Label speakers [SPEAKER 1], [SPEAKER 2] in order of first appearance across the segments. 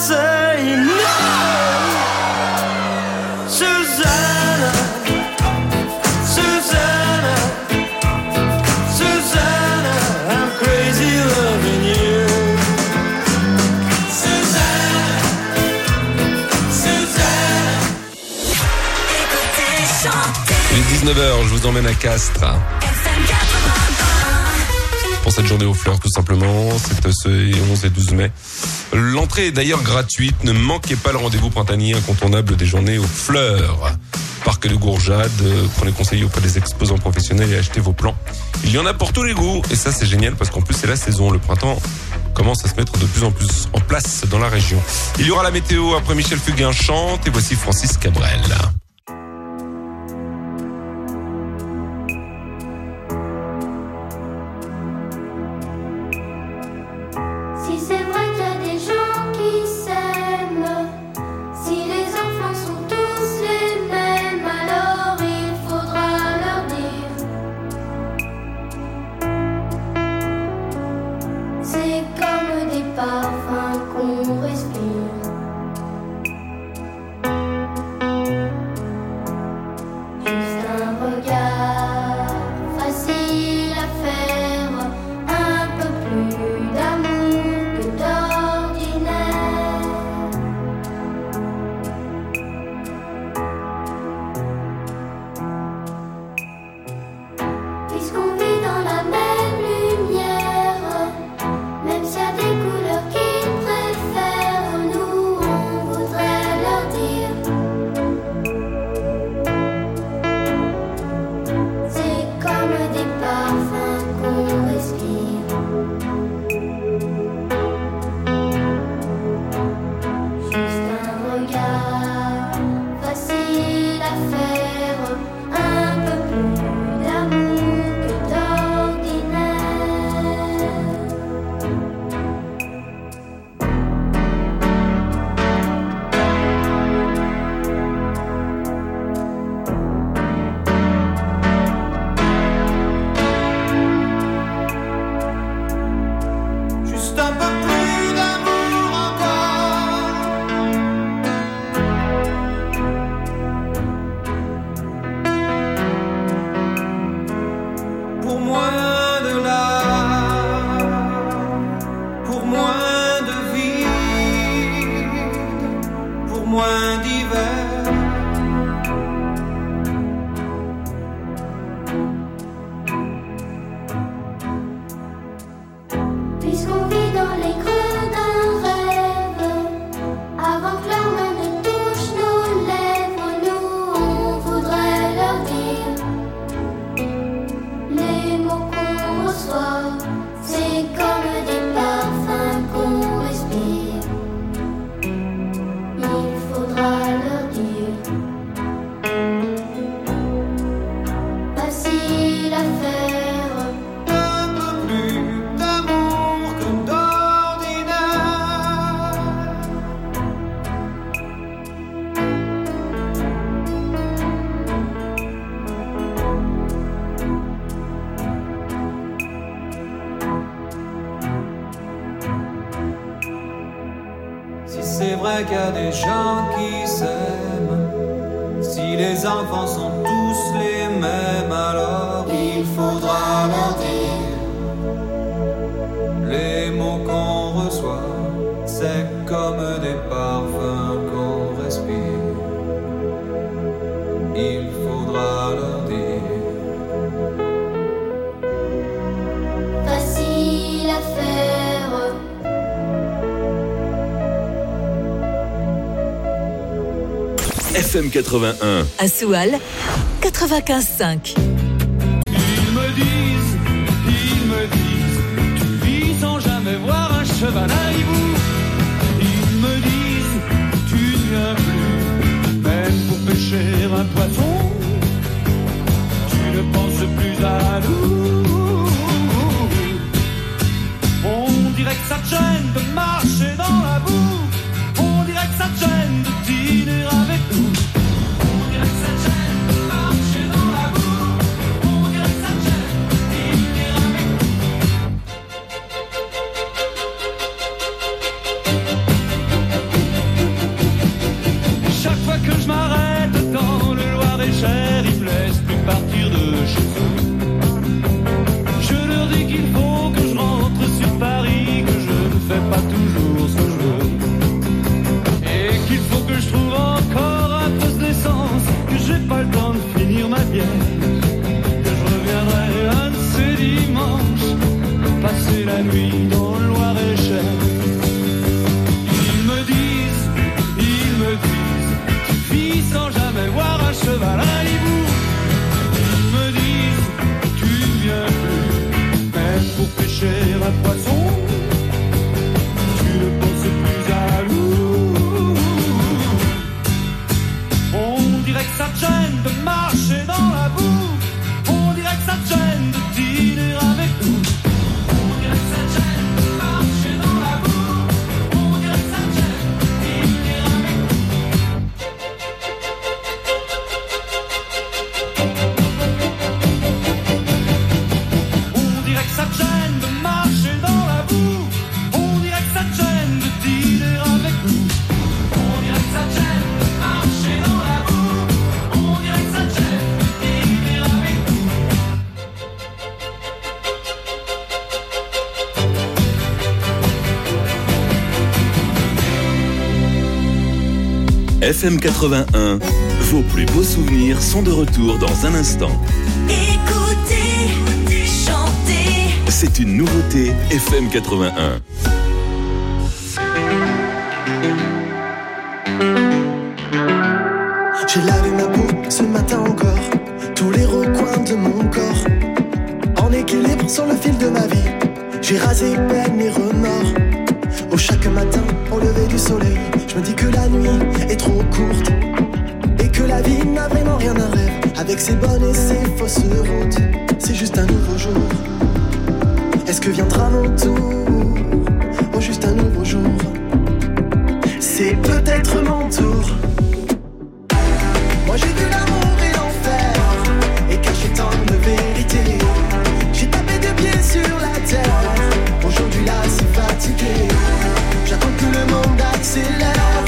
[SPEAKER 1] say no. Susanna, Susanna, Susanna, I'm crazy loving you. Susanna, Susanna.
[SPEAKER 2] Écoutez, chantez.
[SPEAKER 3] Il est 19h, je vous emmène à Castres.
[SPEAKER 2] FM 81.
[SPEAKER 3] Pour cette journée aux fleurs, tout simplement. C'est ce 11 et 12 mai. L'entrée est d'ailleurs gratuite. Ne manquez pas le rendez-vous printanier incontournable des journées aux fleurs. Parc de Gourjade, prenez conseil auprès des exposants professionnels et achetez vos plans. Il y en a pour tous les goûts. Et ça, c'est génial parce qu'en plus, c'est la saison. Le printemps commence à se mettre de plus en plus en place dans la région. Il y aura la météo après Michel Fugain chante. Et voici Francis Cabrel.
[SPEAKER 4] Si c'est vrai qu'il y a des gens qui s'aiment, si les enfants sont tous les mêmes, alors il faudra leur dire. C'est comme des parfums qu'on respire. Juste un regard facile à faire, un peu plus d'amour que d'ordinaire. Puisqu'on vit dans la même lumière, même s'il y a des couleurs qu'ils préfèrent, nous on voudrait leur dire. C'est comme des parfums qu'on respire. Juste un regard facile à faire, un peu plus d'amour que d'ordinaire.
[SPEAKER 1] Juste un peu plus d'amour encore. Pour moins de larmes, pour moins de vide, pour moins d'hiver.
[SPEAKER 4] Puisqu'on vit dans les creux d'un rêve, avant que leurs mains ne touchent nos lèvres, nous on voudrait leur dire. Les mots qu'on reçoit, c'est comme des parfums qu'on respire. Il faudra leur dire. Facile à faire.
[SPEAKER 1] Un peu plus d'amour que d'ordinaire. Si c'est vrai qu'il y a des gens qui s'aiment, si les enfants sont tous les mêmes, alors il faudra leur dire. Les mots qu'on reçoit, c'est comme des parfums qu'on respire. Il faudra leur dire.
[SPEAKER 4] Facile à faire.
[SPEAKER 5] FM 81.
[SPEAKER 2] À Soual, 95.5.
[SPEAKER 1] Ils me disent, tu vis sans jamais voir un cheval à hibou. Ils me disent, tu ne viens plus, même pour pêcher un poisson. Tu ne penses plus à nous. On dirait que ça te gêne de marcher dans la boue. On dirait que ça te gêne de dîner avec nous. On dirait que ça te gêne de marcher dans la boue. On dirait que ça te gêne de dîner avec nous.
[SPEAKER 5] FM 81, vos plus beaux souvenirs sont de retour dans un instant.
[SPEAKER 2] Écoutez, chantez.
[SPEAKER 5] C'est une nouveauté FM 81.
[SPEAKER 6] J'ai lavé ma peau ce matin encore, tous les recoins de mon corps, en équilibre sur le fil de ma vie. J'ai rasé peine et remords. Au chaque matin, au lever du soleil, je me dis que la nuit est trop courte et que la vie n'a vraiment rien d'un rêve. Avec ses bonnes et ses fausses routes, c'est juste un nouveau jour. Est-ce que viendra mon tour? Oh, juste un nouveau jour. C'est peut-être mon tour. Moi j'ai vu l'amour et l'enfer et caché tant de vérité. J'ai tapé des pieds sur la terre. Aujourd'hui là c'est fatigué. J'attends que le monde accélère.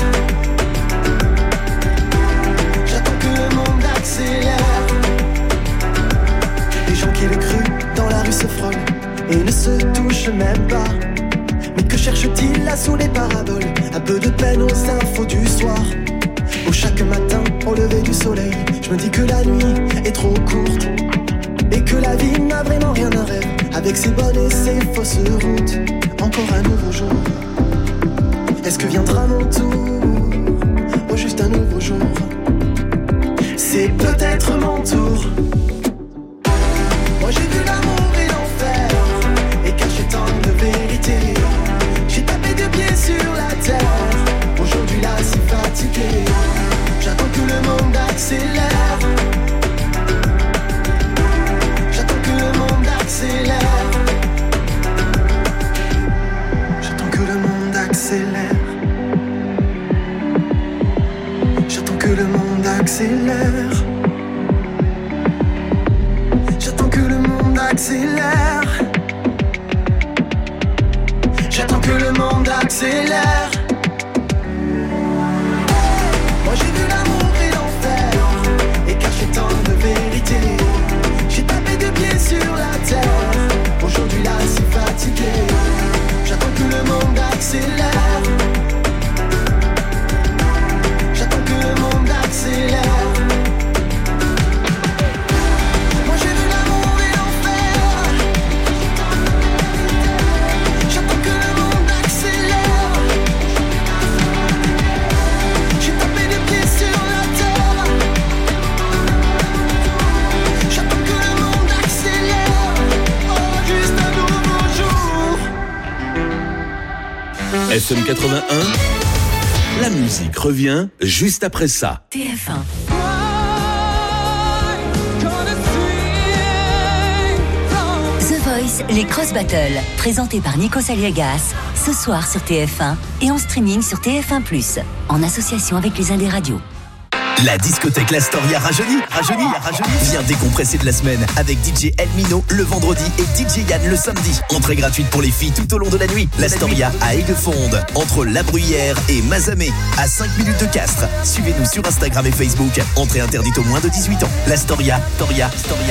[SPEAKER 6] J'attends que le monde accélère. Les gens qui le cru dans la rue se frôlent et ne se touchent même pas. Mais que cherchent-ils là sous les paraboles? Un peu de peine aux infos du soir. Au chaque matin, au lever du soleil, je me dis que la nuit est trop courte et que la vie n'a vraiment rien d'un rêve. Avec ses bonnes et ses fausses routes, encore un nouveau jour. Est-ce que viendra mon tour? Oh, juste un nouveau jour. C'est peut-être mon tour. Moi j'ai vu l'amour et l'enfer et caché tant de vérité. J'ai tapé des pieds sur la terre. Aujourd'hui là c'est fatigué. J'attends que le monde accélère. J'attends que le monde accélère. J'attends que le monde accélère. J'attends que le monde accélère. J'attends que le monde accélère. J'attends que le monde accélère. Moi j'ai vu l'amour et l'enfer et caché tant de vérité. J'ai tapé des pieds sur la terre. Aujourd'hui là c'est fatigué. J'attends que le monde accélère. J'attends que le monde accélère. Moi j'ai vu l'amour et l'enfer. J'attends que le monde accélère. J'ai tapé des pieds sur la terre. J'attends que le monde accélère. Oh, juste un nouveau jour.
[SPEAKER 5] FM 81, la musique revient juste après ça.
[SPEAKER 2] TF1. The Voice, les Cross Battles, présentés par Nico Saliegas, ce soir sur TF1 et en streaming sur TF1+, en association avec les Indés Radio.
[SPEAKER 7] La discothèque L'Astoria rajeunit. Viens décompresser de la semaine avec DJ Elmino le vendredi et DJ Yann le samedi. Entrée gratuite pour les filles tout au long de la nuit. L'Astoria à Aiguefonde, entre La Bruyère et Mazamet, à 5 minutes de Castres. Suivez-nous sur Instagram et Facebook. Entrée interdite aux moins de 18 ans. L'Astoria, Storia.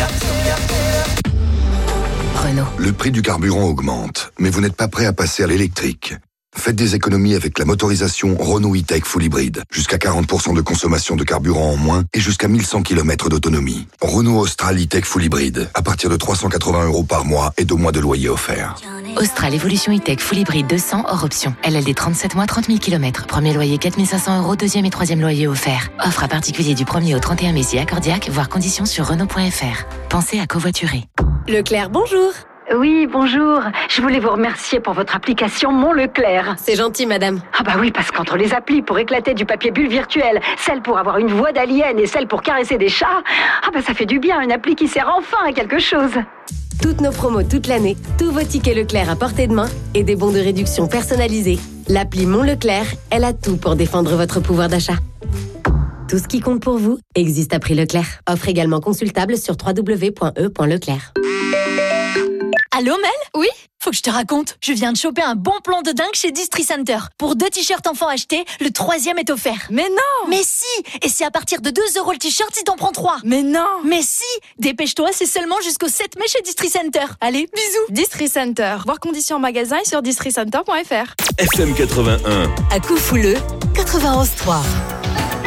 [SPEAKER 2] Renault.
[SPEAKER 8] Le prix du carburant augmente, mais vous n'êtes pas prêt à passer à l'électrique. Faites des économies avec la motorisation Renault E-Tech Full Hybrid. Jusqu'à 40% de consommation de carburant en moins et jusqu'à 1100 km d'autonomie. Renault Austral E-Tech Full Hybrid. À partir de 380 € par mois et 2 mois de loyer offert.
[SPEAKER 9] Austral Evolution E-Tech Full Hybrid 200 hors option. LLD 37 mois, 30 000 km. Premier loyer 4 500 €, deuxième et troisième loyer offert. Offre à particulier du 1er au 31 mai si accordiaque, voire conditions sur Renault.fr. Pensez à covoiturer.
[SPEAKER 10] Leclerc, bonjour.
[SPEAKER 11] Oui, bonjour. Je voulais vous remercier pour votre application Mon Leclerc.
[SPEAKER 10] C'est gentil, madame.
[SPEAKER 11] Ah bah oui, parce qu'entre les applis pour éclater du papier bulle virtuel, celle pour avoir une voix d'alien et celle pour caresser des chats, ah bah ça fait du bien, une appli qui sert enfin à quelque chose.
[SPEAKER 10] Toutes nos promos toute l'année, tous vos tickets Leclerc à portée de main et des bons de réduction personnalisés. L'appli Mon Leclerc, elle a tout pour défendre votre pouvoir d'achat. Tout ce qui compte pour vous existe à prix Leclerc. Offre également consultable sur www.e.leclerc.
[SPEAKER 12] Allô Mel? Oui? Faut que je te raconte. Je viens de choper un bon plan de dingue chez Distri Center. Pour 2 t-shirts enfants achetés, le 3e est offert.
[SPEAKER 13] Mais non!
[SPEAKER 12] Mais si! Et c'est à partir de 2 € le t-shirt si t'en prends 3.
[SPEAKER 13] Mais non!
[SPEAKER 12] Mais si! Dépêche-toi, c'est seulement jusqu'au 7 mai chez Distri Center. Allez, bisous!
[SPEAKER 13] Distri Center. Voir conditions en magasin et sur districenter.fr.
[SPEAKER 5] FM 81.
[SPEAKER 2] À Coufouleux, 91.3.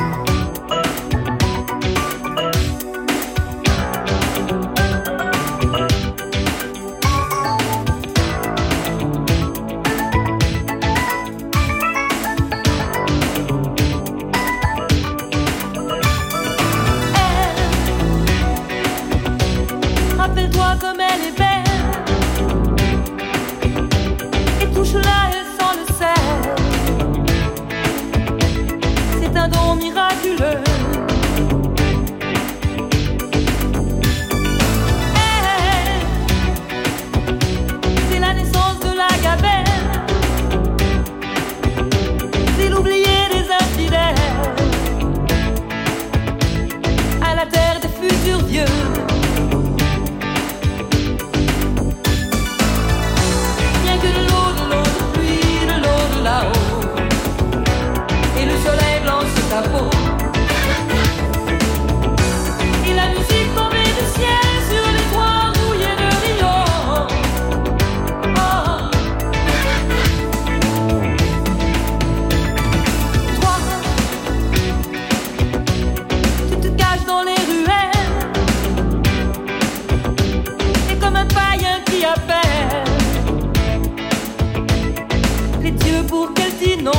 [SPEAKER 14] un don miraculeux. C'est la naissance de la gabelle, c'est l'oublié des infidèles, à la terre des futurs vieux. Bien que de l'eau, de pluie, de l'eau de là-haut, et le soleil blanche ta peau, et la musique tombée du ciel sur les toits rouillés de Rio. Oh. Toi, tu te caches dans les ruelles, et comme un païen qui appelle les dieux pour qu'elle dise non.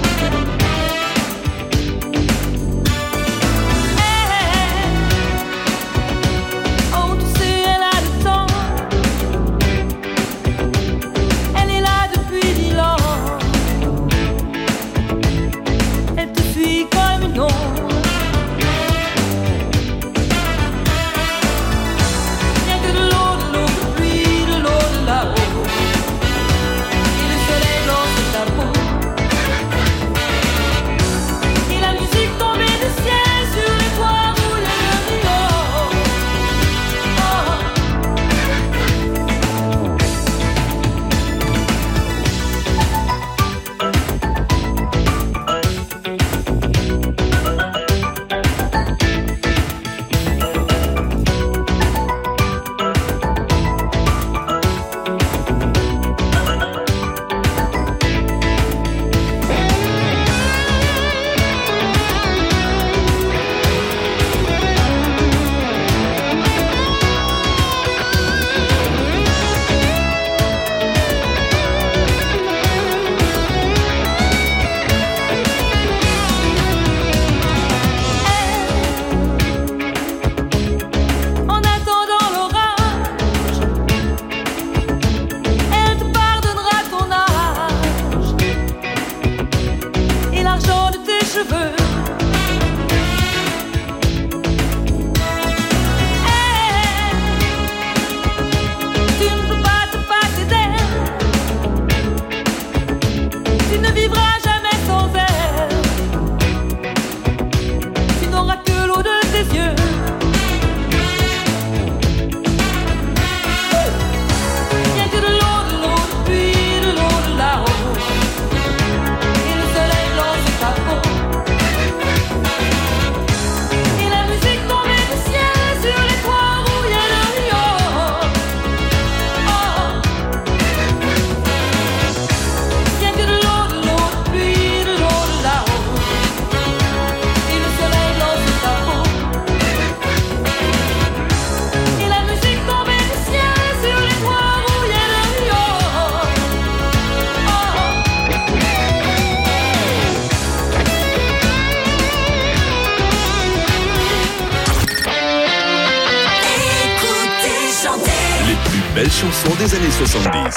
[SPEAKER 5] Belle chanson des années 70.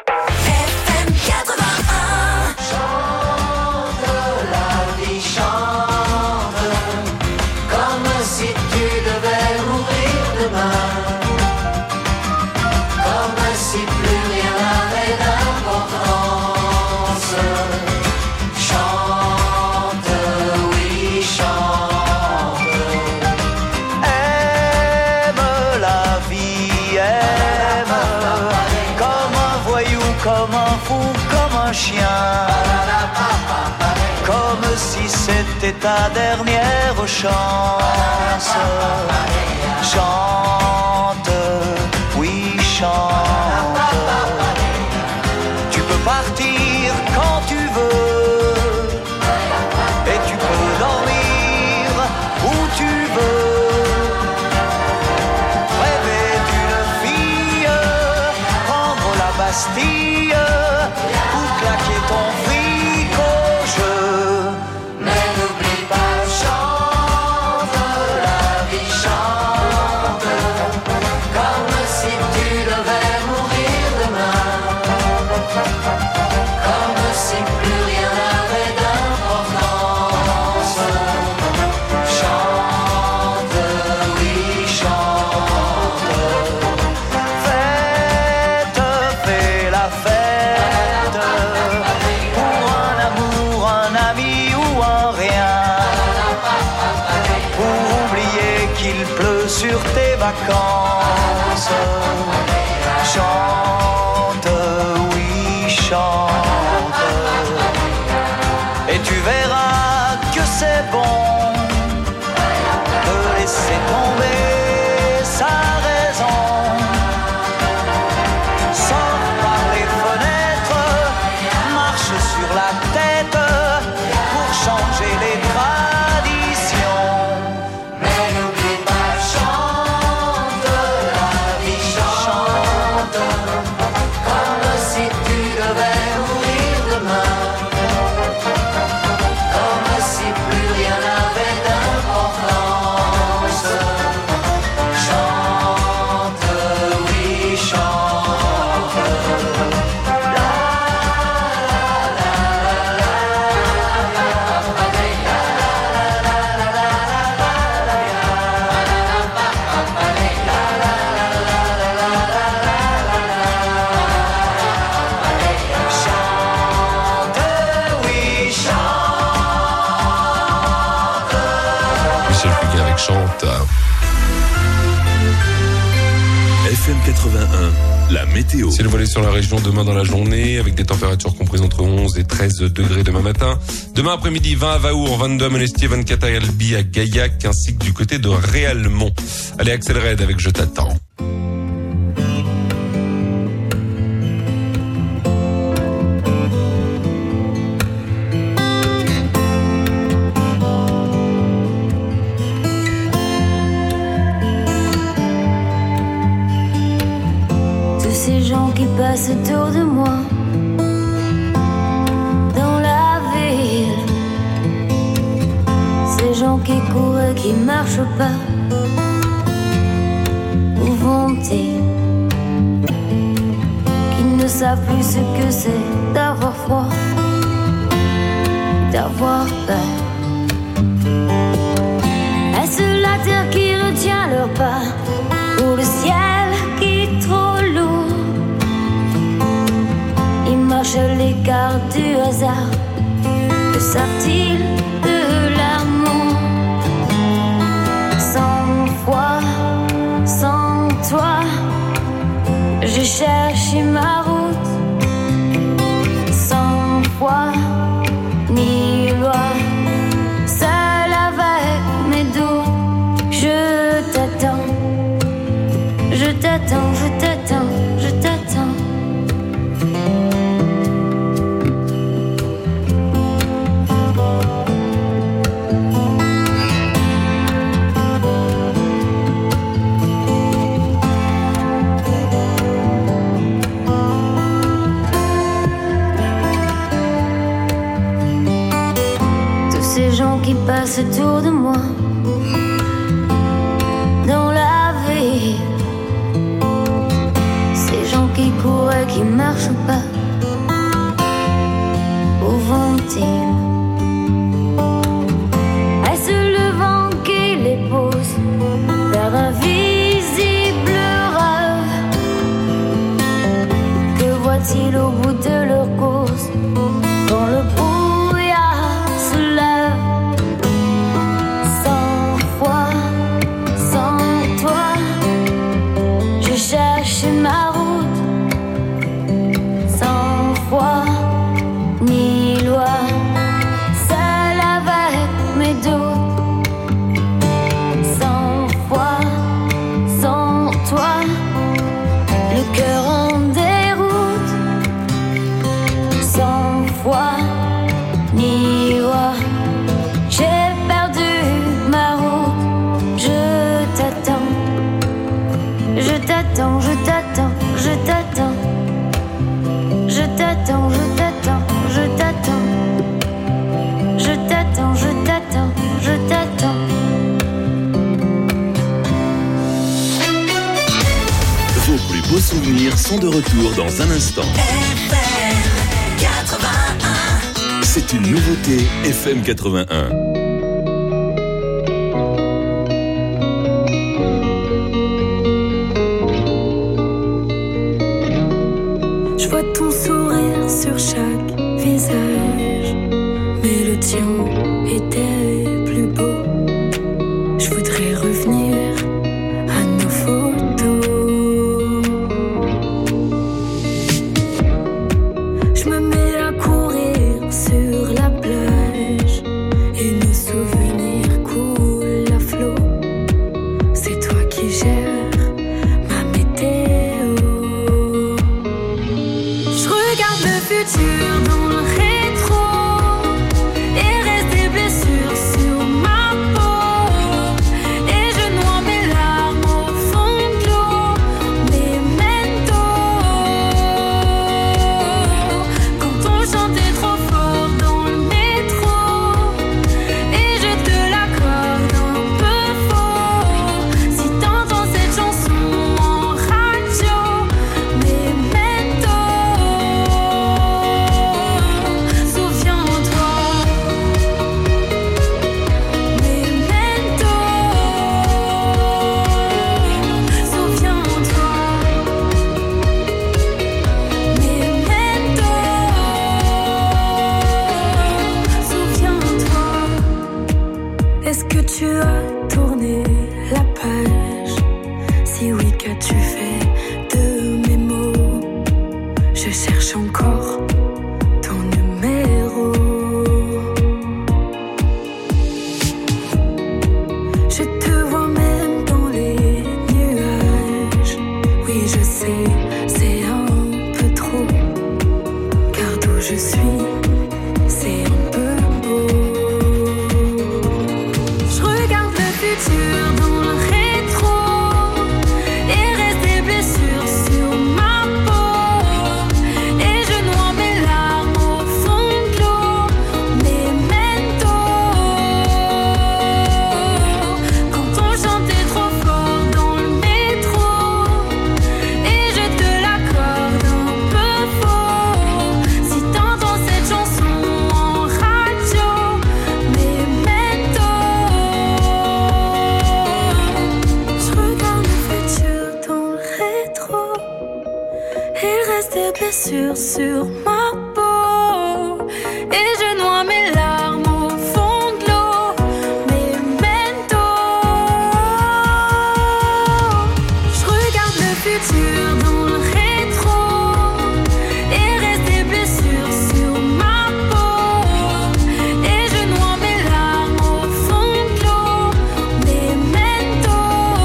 [SPEAKER 15] Comme si c'était ta dernière chance. Chante, oui chante. Tu peux partir quand tu veux, et tu peux dormir où tu veux. Rêver d'une fille, prendre la Bastille, ou claquer ton fric au jeu. Mais n'oublie pas, chante, la vie chante, comme si tu devais mourir tes vacances. Chante, oui, chante. Et tu verras que c'est bon de laisser tomber sa raison. Sors par les fenêtres, marche sur la tête pour changer les traditions. Mais n'oublie pas, chante, la vie chante, comme si tu devais mourir demain, comme si plus rien n'avait d'importance. Chante, oui, chante.
[SPEAKER 3] Michel Fugain avec Chante.
[SPEAKER 5] FM 81, la météo.
[SPEAKER 3] Ciel voilé sur la région demain dans la journée, avec des températures comprises entre 11 et 13 degrés demain matin. Demain après-midi, 20 à Vaour, 22 à Monestier, 24 à Albi, à Gaillac, ainsi que du côté de Réalmont. Allez, Axel Red avec Je t'attends.
[SPEAKER 4] Tous ces gens qui passent autour de moi dans la ville, ces gens qui courent et qui marchent pas, où vont-ils? Qui ne savent plus ce que c'est d'avoir froid, d'avoir peur. Est-ce la terre qui retient leur pas, ou le ciel qui est trop lourd? Ils marchent à l'écart du hasard. Que savent-ils de l'amour? Sans foi, sans toi, je cherche ma route. Sans foi ni loi, seul avec mes doutes, je t'attends. Je t'attends, je t'attends, je t'attends. Tous ces gens qui passent autour de moi dans la vie, ces gens qui courent et qui marchent pas, où vont-ils? Est-ce le vent qui les pousse vers d'invisibles rêves? Que voient-ils au bout de leur course quand le brouillard se lève? Sans foi, sans toi, je cherche ma route. Sans foi ni loi, seul avec mes doutes. Sans foi, sans toi, le cœur en déroute. Sans foi ni loi, j'ai perdu ma route. Je t'attends, je t'attends, je t'attends, je t'attends. Je t'attends, je t'attends, je t'attends. Je t'attends, je t'attends, je t'attends.
[SPEAKER 5] Vos plus beaux souvenirs sont de retour dans un instant. C'est une nouveauté FM 81.
[SPEAKER 16] Je vois ton sourire sur chaque visage, mais le tien était plus beau. Je voudrais revenir à tu as tourné la page? Si oui, qu'as-tu fait de mes mots? Je cherche encore ton numéro. Je te vois même dans les nuages. Oui, je sais, c'est un peu trop. Car d'où je suis, c'est un peu beau. Je regarde le futur dans le rétro et reste des blessures sur ma peau. Et je noie mes larmes au fond de l'eau. Memento. Quand on chantait trop fort dans le métro, et je te l'accorde un peu faux. Si t'entends cette chanson en radio, Memento. Je regarde le futur dans le rétro. Il reste des blessures sur ma peau. Et je noie mes larmes au fond de l'eau. Memento. Je regarde le futur dans le rétro. Il reste des blessures sur ma peau. Et je noie mes larmes au fond de l'eau. Memento.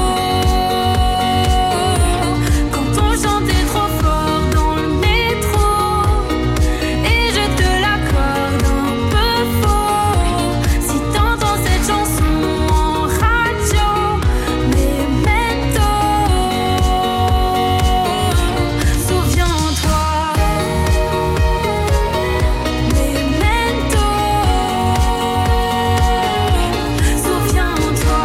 [SPEAKER 16] Quand on chantait trop fort dans le métro, et je te l'accorde un peu faux. Si t'entends cette chanson en radio, Memento. Souviens-toi, Memento. Souviens-toi,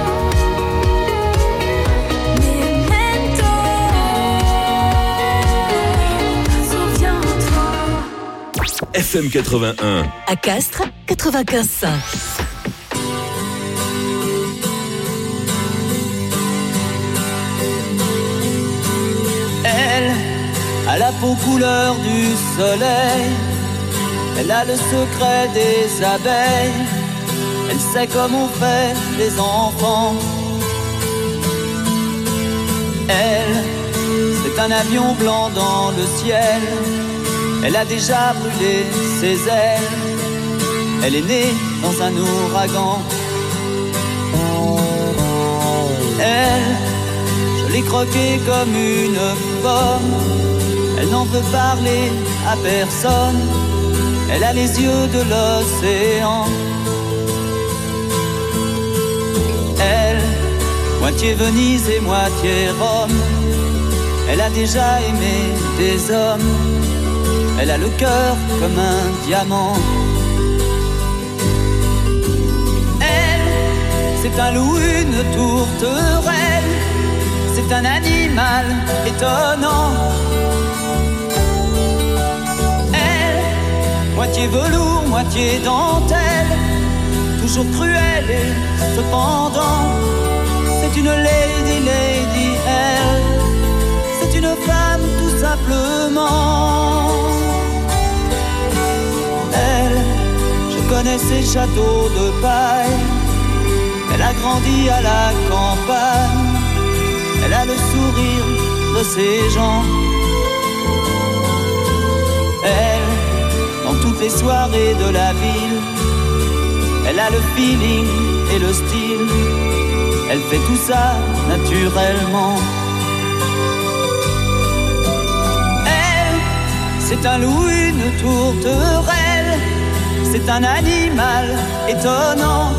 [SPEAKER 16] Memento. Souviens-toi.
[SPEAKER 5] FM 81.
[SPEAKER 2] À Castres, 95.5.
[SPEAKER 15] Elle a la peau couleur du soleil. Elle a le secret des abeilles. Elle sait comment on fait les enfants. Elle, c'est un avion blanc dans le ciel. Elle a déjà brûlé ses ailes. Elle est née dans un ouragan. Elle, je l'ai croquée comme une pomme. Elle n'en veut parler à personne. Elle a les yeux de l'océan. Elle, moitié Venise et moitié Rome. Elle a déjà aimé des hommes. Elle a le cœur comme un diamant. Elle, c'est un loup, une tourterelle. C'est un animal étonnant. Elle, moitié velours, moitié dentelle. Toujours cruelle et cependant, c'est une lady, lady, elle. C'est une femme tout simplement. Elle, je connais ses châteaux de paille. Elle a grandi à la campagne. Elle a le sourire de ces gens. Elle, dans toutes les soirées de la ville, elle a le feeling et le style. Elle fait tout ça naturellement. Elle, c'est un loup, une tourterelle. C'est un animal étonnant.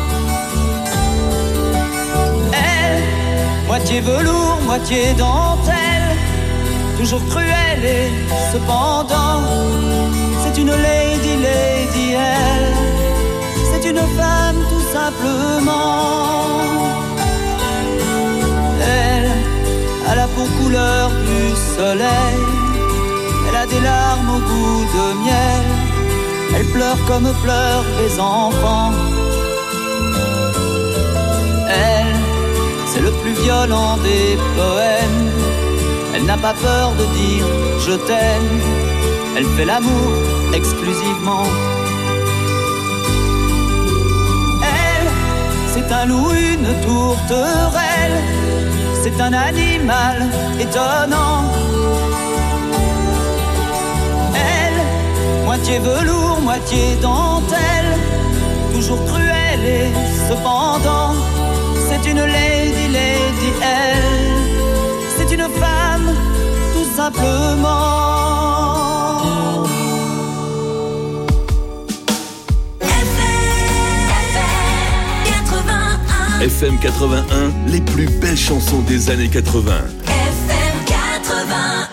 [SPEAKER 15] Elle, moitié velours, moitié dentelle. Toujours cruelle et cependant, c'est une lady, lady, elle. C'est une femme tout simplement. Elle a la peau couleur du soleil. Elle a des larmes au goût de miel. Elle pleure comme pleurent les enfants. Elle, c'est le plus violent des poèmes. Elle n'a pas peur de dire je t'aime. Elle fait l'amour exclusivement. Elle, c'est cheval ou une tourterelle, c'est un animal étonnant. Elle, moitié velours, moitié dentelle, toujours cruelle et cependant, c'est une lady, lady, elle, c'est une femme, tout simplement.
[SPEAKER 5] FM 81, les plus belles chansons des années 80.
[SPEAKER 16] FM 81.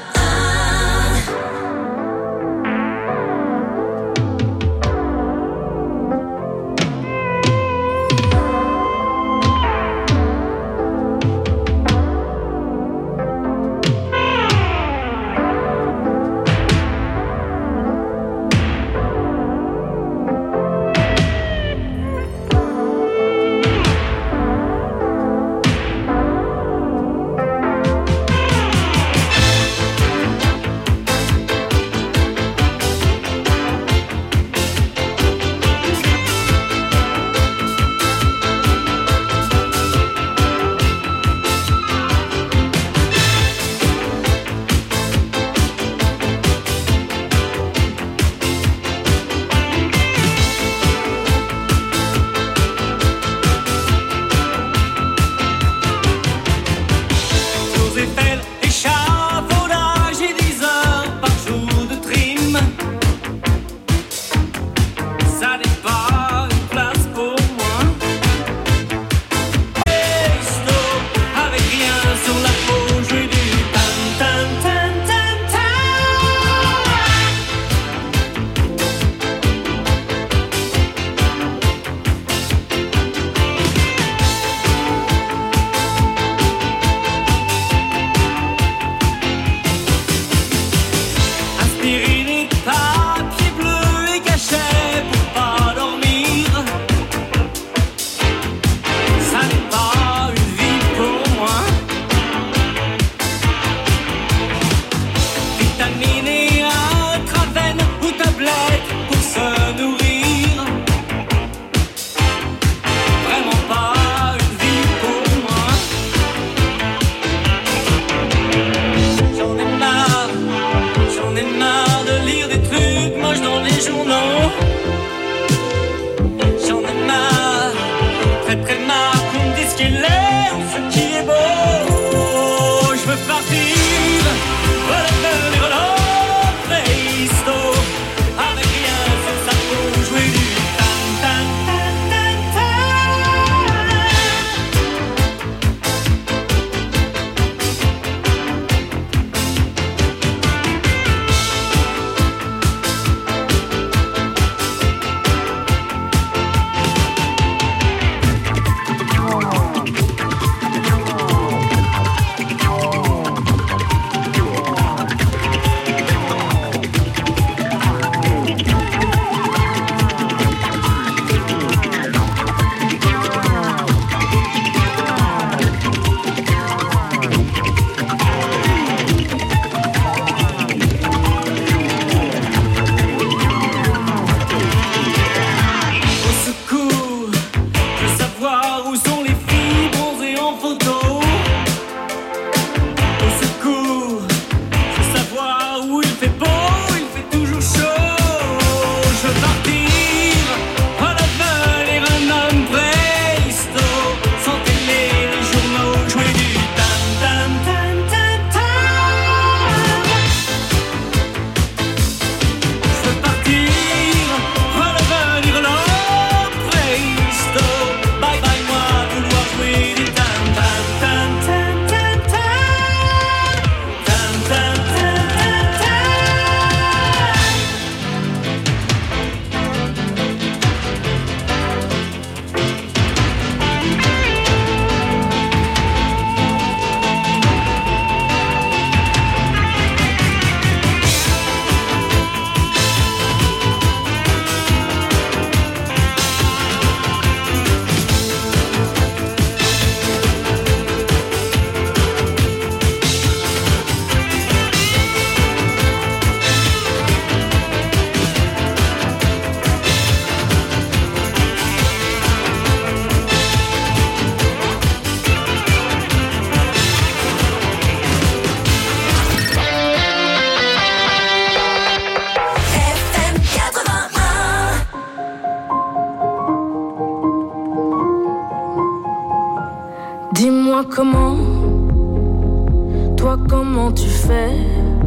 [SPEAKER 16] Dis-moi comment, toi comment tu fais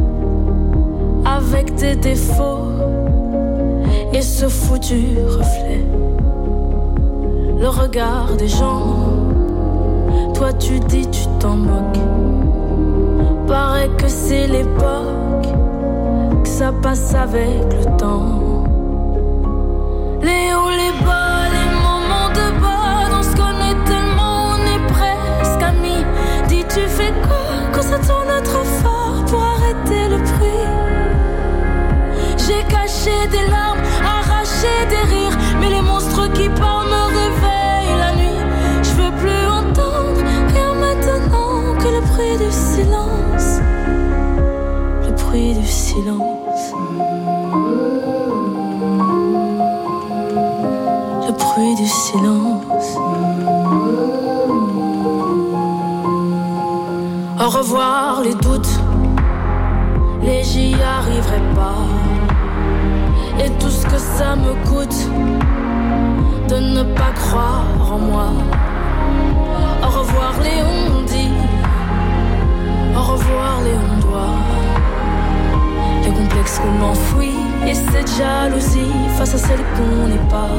[SPEAKER 16] avec tes défauts et ce foutu reflet. Le regard des gens, toi tu dis tu t'en moques. Paraît que c'est l'époque, que ça passe avec le temps. Les hauts, les bas, les moments de bas, on se connaît tellement, on est presque amis. Dis tu fais quoi quand ça tourne trop fort pour arrêter le bruit? J'ai caché des larmes, arraché des rires, mais les monstres qui parlent me réveillent la nuit. Je veux plus entendre rien maintenant que le bruit du silence. Le bruit du silence. Le bruit du silence. Au revoir les doutes, les j'y arriverai pas. Et tout ce que ça me coûte de ne pas croire en moi. Au revoir les on-dit, au revoir les on-doit. Les complexes qu'on enfouit et cette jalousie face à celle qu'on n'est pas.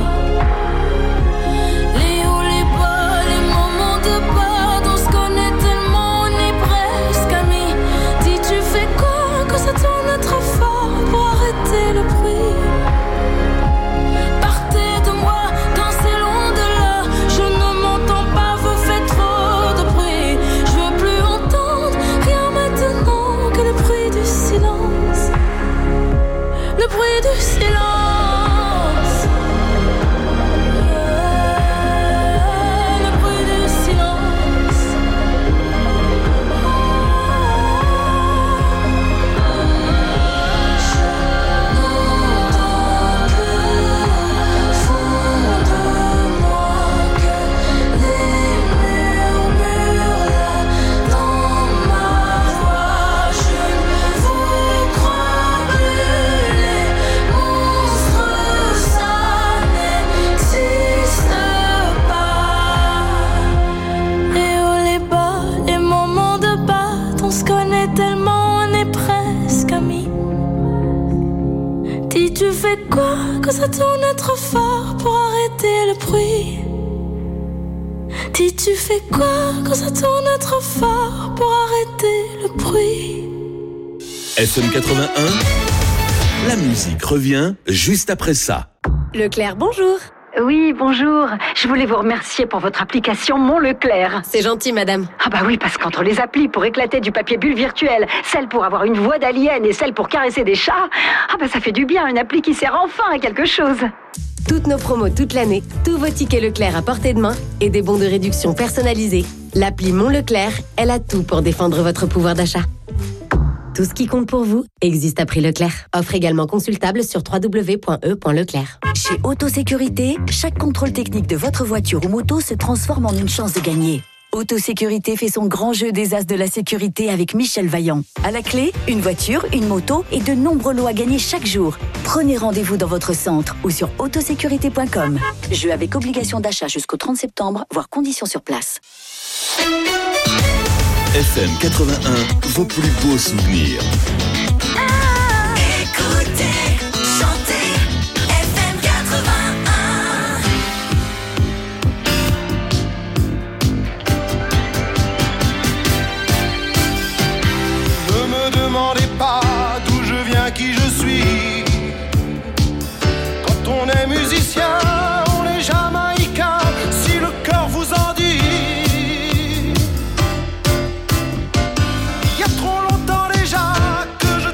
[SPEAKER 16] Les hauts, les bas, les moments de bas, on se connaît tellement, on est presque amis. Dis tu fais quoi quand ça tourne trop fort pour arrêter le bruit? Le bruit du silence. Le bruit du silence. Je n'entends que fond de moi que les murmures dans ma voix. Je ne vous crois plus. Tu fais quoi quand ça tourne trop fort pour arrêter le bruit? Dis tu fais quoi quand ça tourne trop fort pour arrêter le bruit?
[SPEAKER 5] FM 81, la musique revient juste après ça.
[SPEAKER 10] Leclerc, bonjour.
[SPEAKER 11] Oui, bonjour. Je voulais vous remercier pour votre application Mon Leclerc.
[SPEAKER 10] C'est gentil, madame.
[SPEAKER 11] Ah bah oui, parce qu'entre les applis pour éclater du papier bulle virtuel, celle pour avoir une voix d'alien et celle pour caresser des chats, ah bah ça fait du bien, une appli qui sert enfin à quelque chose.
[SPEAKER 10] Toutes nos promos toute l'année, tous vos tickets Leclerc à portée de main et des bons de réduction personnalisés. L'appli Mon Leclerc, elle a tout pour défendre votre pouvoir d'achat. Tout ce qui compte pour vous existe à prix Leclerc. Offre également consultable sur www.e.leclerc.
[SPEAKER 2] Chez Autosécurité, chaque contrôle technique de votre voiture ou moto se transforme en une chance de gagner. Autosécurité fait son grand jeu des as de la sécurité avec Michel Vaillant. À la clé, une voiture, une moto et de nombreux lots à gagner chaque jour. Prenez rendez-vous dans votre centre ou sur autosécurité.com. Jeu avec obligation d'achat jusqu'au 30 septembre, voire conditions sur place.
[SPEAKER 5] FM 81, vos plus beaux souvenirs.
[SPEAKER 17] Écoutez, chantez, FM 81.
[SPEAKER 1] Ne me demandez pas d'où je viens, qui je suis. Quand on est musicien, on est jamaïcain, si le cœur vous en dit. Il y a trop longtemps déjà que je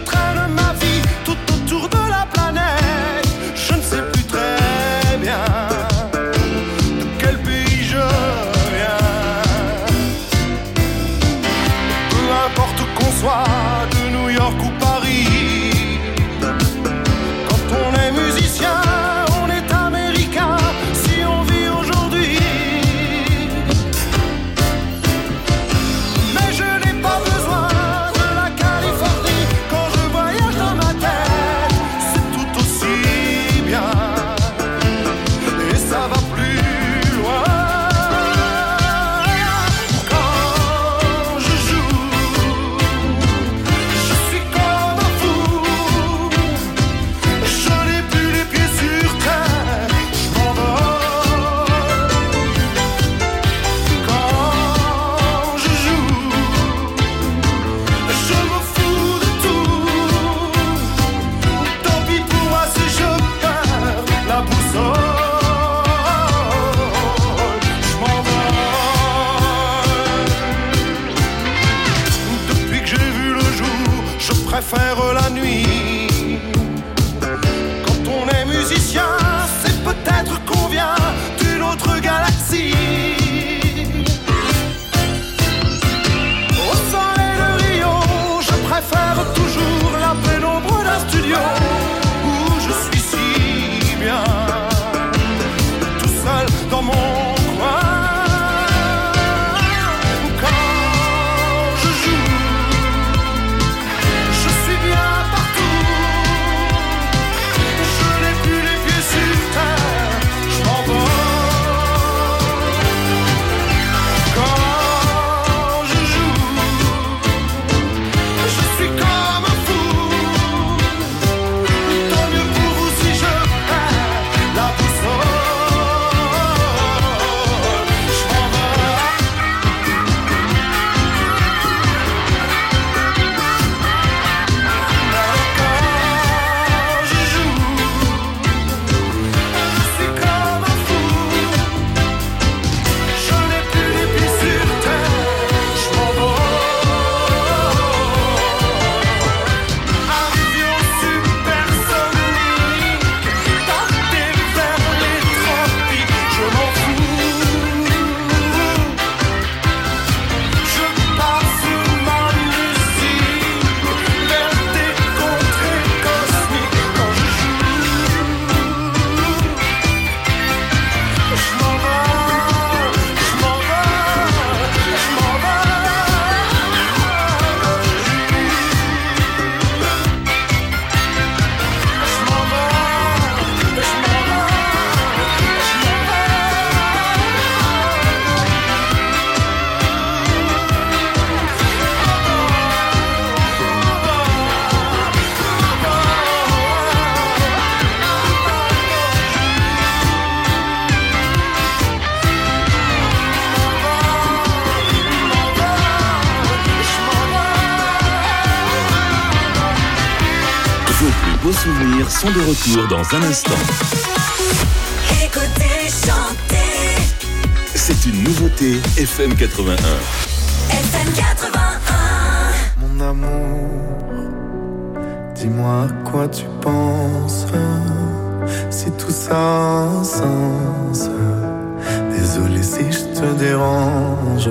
[SPEAKER 5] souvenirs sont de retour dans un instant.
[SPEAKER 17] Écoutez, chantez.
[SPEAKER 5] C'est une nouveauté FM 81.
[SPEAKER 17] FM 81.
[SPEAKER 18] Mon amour, dis-moi à quoi tu penses. Si tout ça a un sens. Désolé si je te dérange.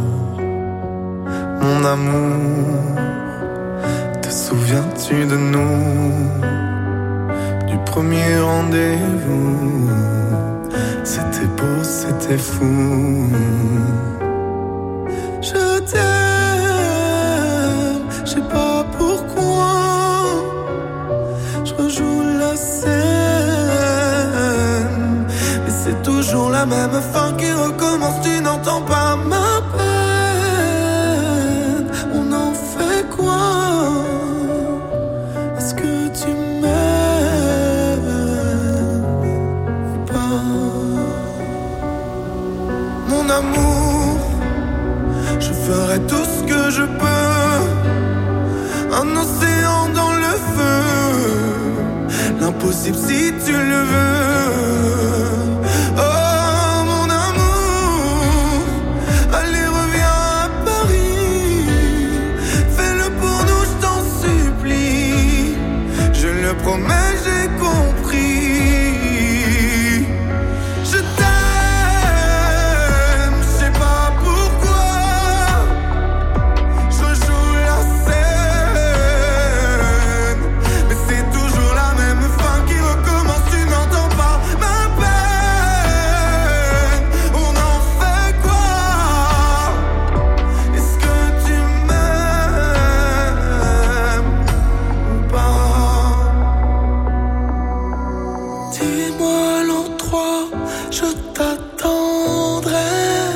[SPEAKER 18] Mon amour, te souviens-tu de nous? Du premier rendez-vous. C'était beau, c'était fou. Je t'aime, je sais pas pourquoi. Je rejoue la scène, mais c'est toujours la même fin qui recommence. Tu n'entends pas ma peine. On en fait quoi? Est-ce que tu m'aimes ou pas? Mon amour, je ferai tout ce que je peux. Un océan dans le feu. L'impossible si tu le veux. Oh mon amour, allez reviens à Paris. Fais-le pour nous, je t'en supplie. Je le promets, j'ai compris. Je t'aime, je sais pas pourquoi. Je joue la scène, mais c'est toujours la même fin qui recommence. Tu n'entends pas ma peine. On en fait quoi? Est-ce que tu m'aimes ou pas? Dis-moi l'endroit, je t'attendrai.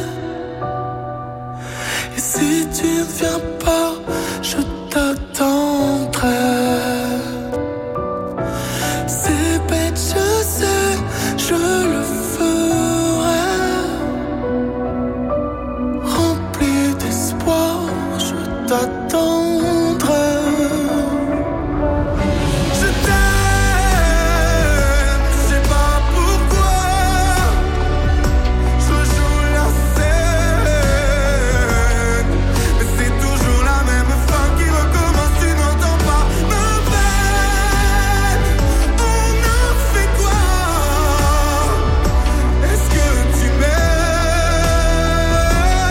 [SPEAKER 18] Et si tu ne viens pas, je t'attendrai. C'est bête, je sais, je le ferai. Rempli d'espoir, je t'attendrai. Je t'aime, je sais pas pourquoi. Je joue la scène, mais c'est toujours la même fin qui recommence. Tu n'entends pas ma peine. On en fait quoi? Est-ce que tu m'aimes?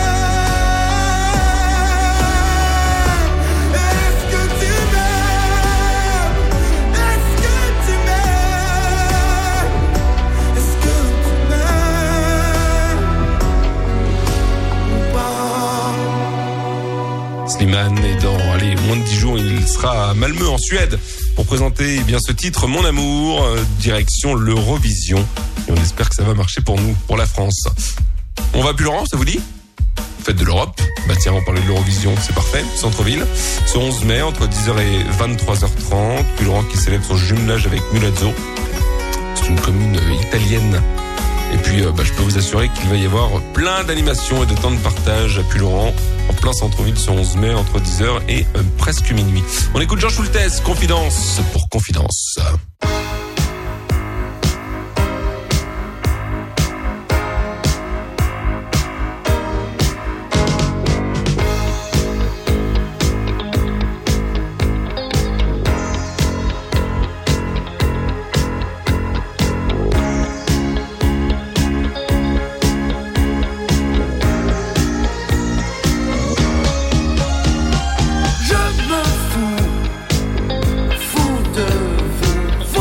[SPEAKER 18] Est-ce que tu m'aimes? Est-ce que tu m'aimes? Est-ce que tu m'aimes ou pas?
[SPEAKER 3] Slimane est dans moins de 10 jours, il sera à Malmö en Suède pour présenter bien ce titre Mon Amour, direction l'Eurovision. Et on espère que ça va marcher pour nous, pour la France. On va plus Laurent, ça vous dit? Fête de l'Europe. Bah tiens, on parlait de l'Eurovision, c'est parfait. Centre-ville, ce 11 mai entre 10h et 23h30. Puis Laurent qui célèbre son jumelage avec Milazzo. C'est une commune italienne. Et puis, je peux vous assurer qu'il va y avoir plein d'animations et de temps de partage à Puylaurent, en plein centre-ville, ce 11 mai, entre 10h et presque minuit. On écoute Jean Schultes, Confidence pour Confidence.
[SPEAKER 18] Je me fous de vous.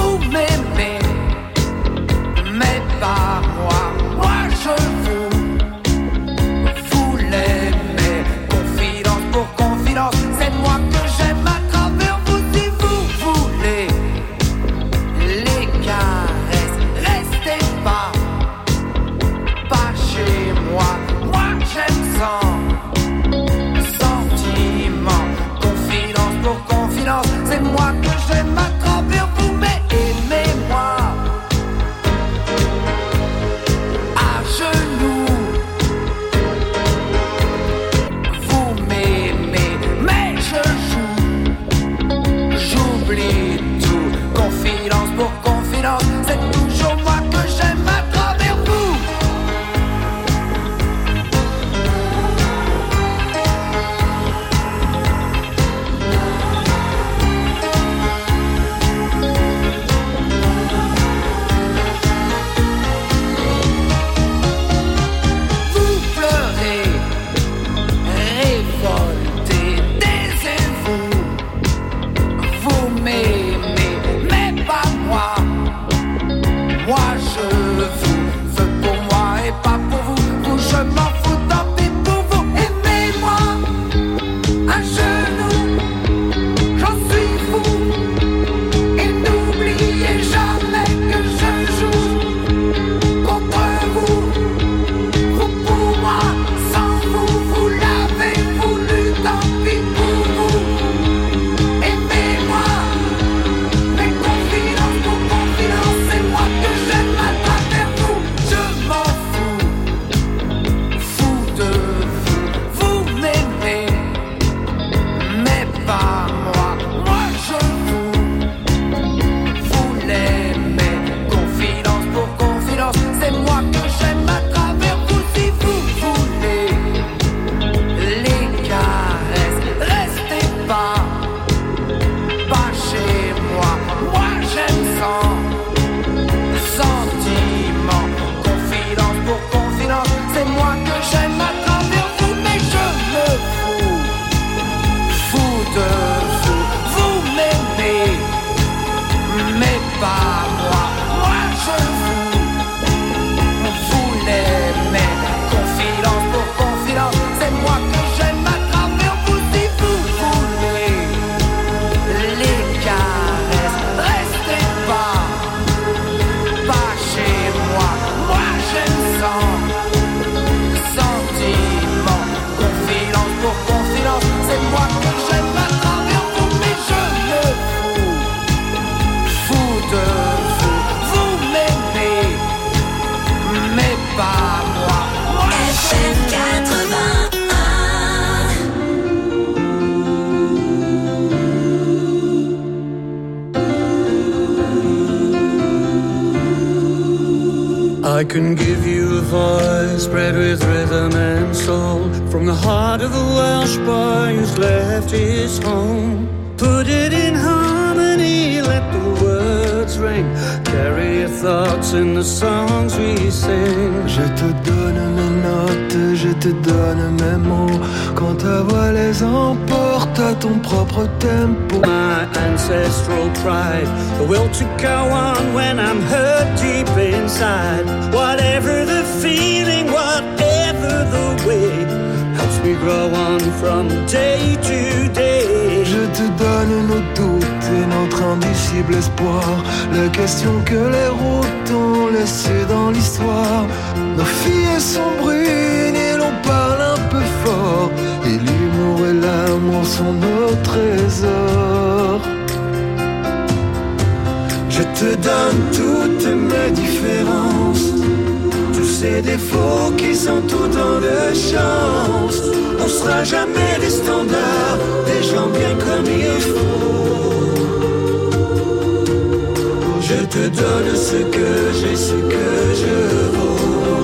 [SPEAKER 1] can give you a voice bred with rhythm and soul, from the heart of a Welsh boy who's left his home. Put it in harmony, let the words ring, carry your thoughts in the songs we sing.
[SPEAKER 18] Je te donne mes notes, je te donne mes mots, quand ta voix les emporte à ton propre tempo.
[SPEAKER 1] My ancestral pride, the will to go on when I'm hurt deep inside. Whatever the feeling, whatever the way, helps me grow on from day to day.
[SPEAKER 18] Je te donne nos doutes et notre indicible espoir, la question que les routes ont laissée dans l'histoire. Nos filles sont brunes et l'on parle un peu fort, et l'humour et l'amour sont nos trésors. Je te donne toutes mes différences, tous ces défauts qui sont autant de chance. On sera jamais des standards, des gens bien comme il faut. Je te donne ce que j'ai, ce que je vaux.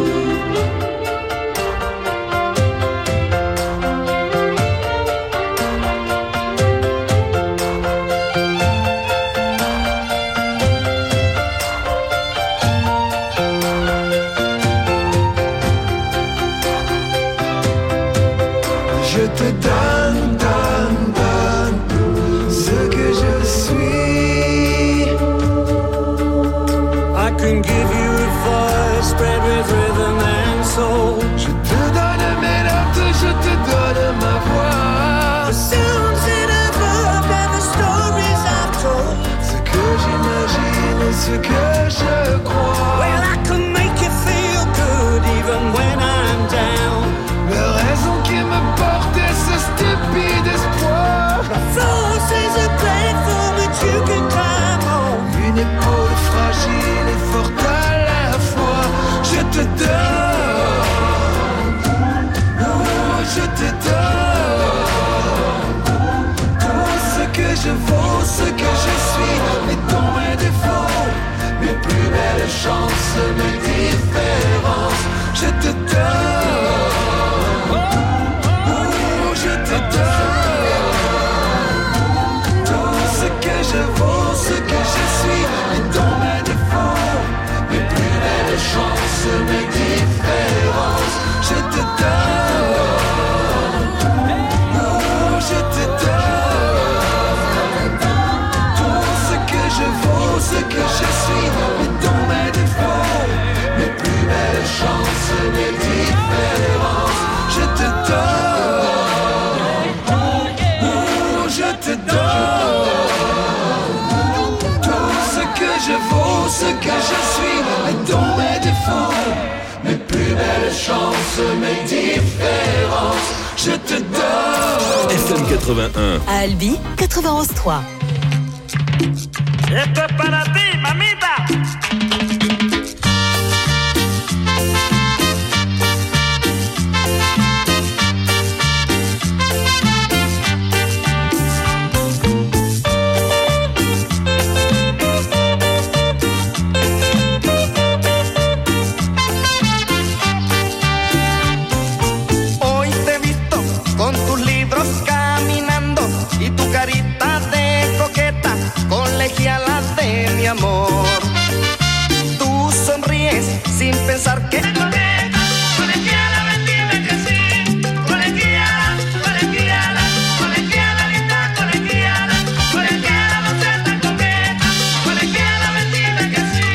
[SPEAKER 18] Je te donne, donne, donne ce que je suis.
[SPEAKER 1] I can give you a voice spread with rhythm and soul.
[SPEAKER 18] Je te donne mes notes, je te donne ma voix.
[SPEAKER 1] The sounds in a book and the stories I've told.
[SPEAKER 18] Ce que j'imagine et ce que je crois.
[SPEAKER 1] Well, I can make you feel good even when I'm down.
[SPEAKER 18] La raison qui me porte est ce stupide espoir.
[SPEAKER 1] The force is a platform that you can climb on.
[SPEAKER 18] Une épaule fragile et forte à la fois. Je te donne, oh, je te donne tout ce que je vaux, ce que je suis, mes dons, mes défauts, mes plus belles chances, mes différences. Je te donne, oh, je te donne tout ce que je vaux, ce que je suis, mes dons, mes défauts, mes plus belles chances, mes différences. Je te donne, oh, je te donne tout ce que je vaux, ce que je suis, mes dons, mes défauts, mes plus belles chances, mes différences. Je te donne, oh, je te donne tout ce que je vaux, ce que je suis, mes dons, mes défauts, mes plus belles chances, mes différences. Je te donne.
[SPEAKER 5] FM 81.
[SPEAKER 2] À Albi, 91.3.
[SPEAKER 1] Esto es para ti, mamita.
[SPEAKER 19] Hoy te he visto con tus libros caminando y tu carita de coqueta, colegiala de mi amor. Tú sonríes sin pensar que colegiala, mentira que sí. Colegiala, colegiala, colegiala, linda, colegiala, colegiala, no seas tan coqueta. Colegiala, mentira que sí.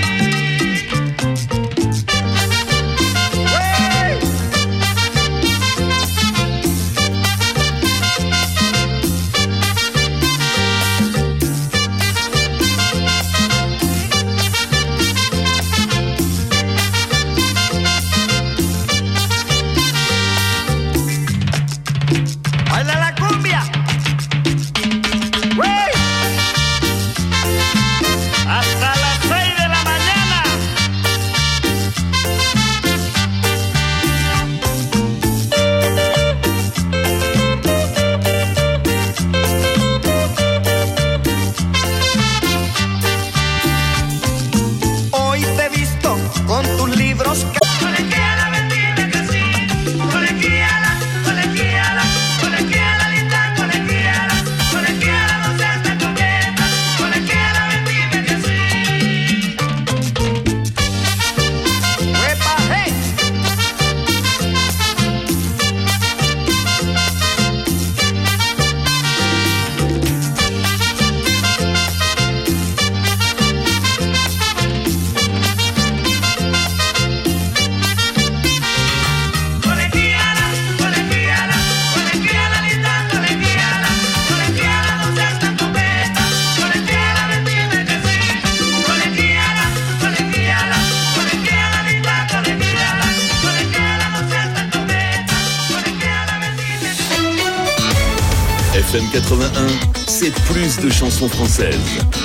[SPEAKER 5] FM 81, c'est plus de chansons françaises.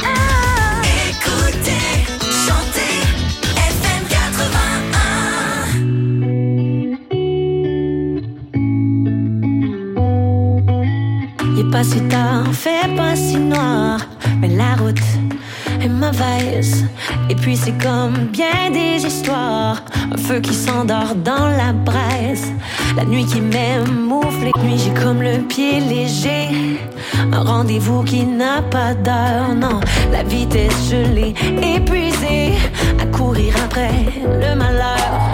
[SPEAKER 17] Écoutez, chantez, FM 81.
[SPEAKER 16] Il est pas si tard, fait pas si noir, mais la route est mauvaise. Et puis c'est comme bien des histoires, un feu qui s'endort dans la braise, la nuit qui m'émouffe, les nuits j'ai comme le pied léger, un rendez-vous qui n'a pas d'heure, non, la vitesse je l'ai épuisée, à courir après le malheur.